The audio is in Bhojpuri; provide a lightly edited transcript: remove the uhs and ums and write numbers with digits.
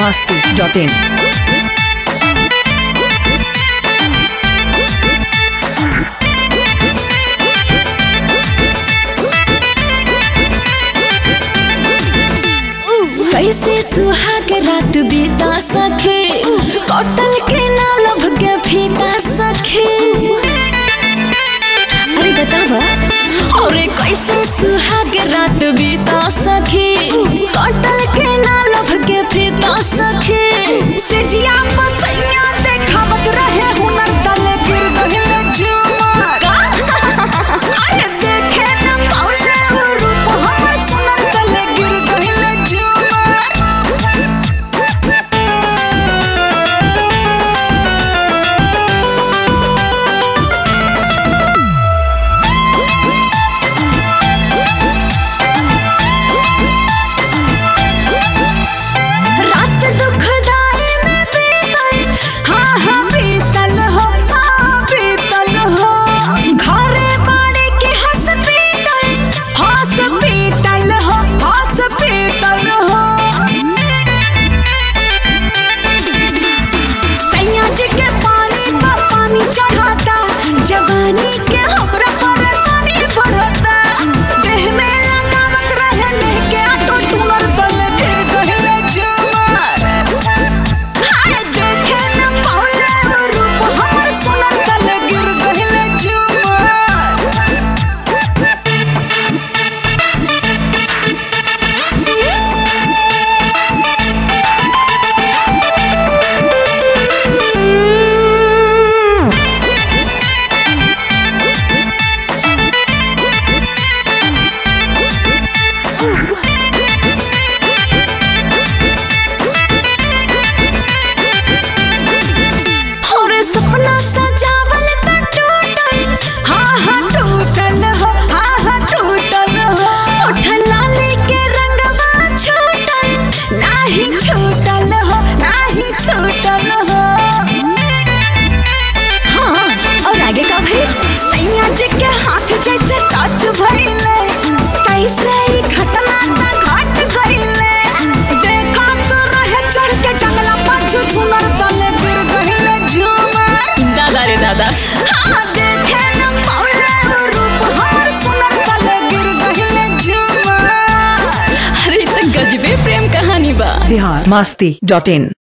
masti.in। कैसे सुहाग रात बीता सखे, कटल के ना लभ के फीता सखे। अरे बतावा, अरे कैसे सुहाग रात बीता सखे, कटल के ना लभ के फीता सखे। सेजिया पसैया देखावत रहे हुनर तले गिर गइल झूमर। अरे देखे ना पाउले वो रूप हमर सुनर तले गिर गइल झूमर। रात दुखदाई में बीतल, हाँ हाँ बीतल हो, हाँ बीतल हो। घरे बाड़े के हॉस्पिटल, हॉस्पिटल हो, हॉस्पिटल हो। सैया जी के पानी पर पानी चढ़ाता, जवानी के हमरा परेशानी बढ़ता। देह में लगावत रहे नेह के आटो टूनर तले गिर गइल झूमर। हाय देखे न पाउले वो रूप हमर सुनर तले गिर गइल झूमर। और सपना सजावल त टूटल, हाँ हाँ टूटल हो, हाँ हाँ टूटल हो। उठल लाली के रंगवा छूटल। नाही छूटल हो, नाही छूटल हो। हाँ, और आगे का भाई? सैया जी के हाथ जैसे टच भइले, कैसे ई घटना त घट गइले। देखा तो रहे चढ़ के जंगला पाछू झूमर तले गिर गइले झूमर। दादा रे दादा। हाँ देखे न पाउले वो रूप हमर सुनर तले गिर गइले झूमर। अरे त गजबे प्रेम कहानी बा। बिहार masti.in।